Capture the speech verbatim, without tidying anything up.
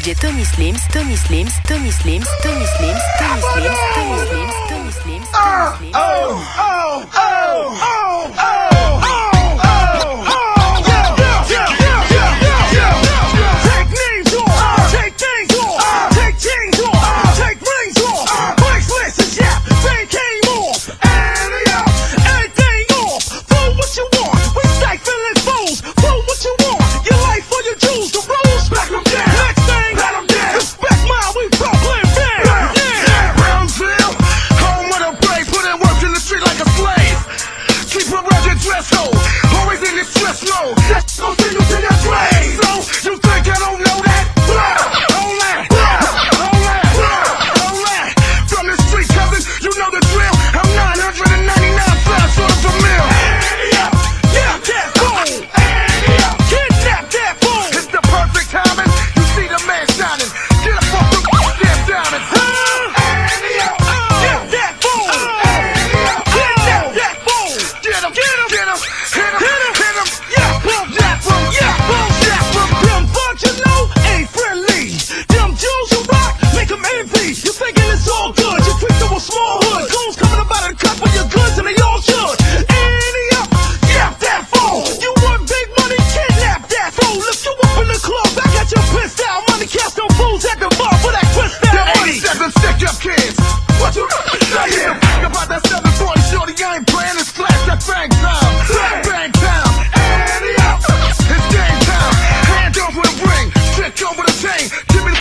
D J Tony Slims, Tony Slims, Tony Slims, Tony Slims, Tony Slims, Tony Slims, Tony Slims, Tony Slims. Oh, oh, oh, oh, oh, oh, oh, yeah, yeah, yeah, yeah, yeah, yeah. Take names off, take things off, take chains off, take rings off, bracelets, yeah, they came off, and yeah, anything off. Throw what you want, we stifling foes. Throw what you want, your life for your jewels, the rules. Back them down. Next thing, let them down. Respect mine, we Brooklyn bang. Yeah, yeah. Brownsville, home of the brave, put in work in the street like a slave. Keep a rugged dress code, always in this stress mode. That's gon' send you to your grave. So you think I don't know that? Hold that, hold that, hold that. From the street, cousin, you know the drill. I'm nine hundred ninety-nine flies short of a mill. Yeah, that fool. Kidnap that fool. It's the perfect timing. You see the man shining. Get up off the damn diamonds. Yeah, that fool. Kidnap that fool. Get him, get him, get him, hit him, hit him, hit him. Yeah, boom, that boom, yeah, boom, that boom. Them bugs you know ain't friendly. Them Jews who rock make them envy. You thinking it's all good? You creep through a small hood. Goons coming up out of the cut with your goods and they all should. Any up, yeah, that fool. You want big money? Kidnap that fool. Lift you up in the club, back at your pissed out. Money cast on fools at the bar for that twist down money. Seven stick up kids. What you saying? About that seven forty shorty, I ain't playing this class. That bang time, bang bang time. And yeah, it's game time. Hand over the ring, trick over the chain. Give me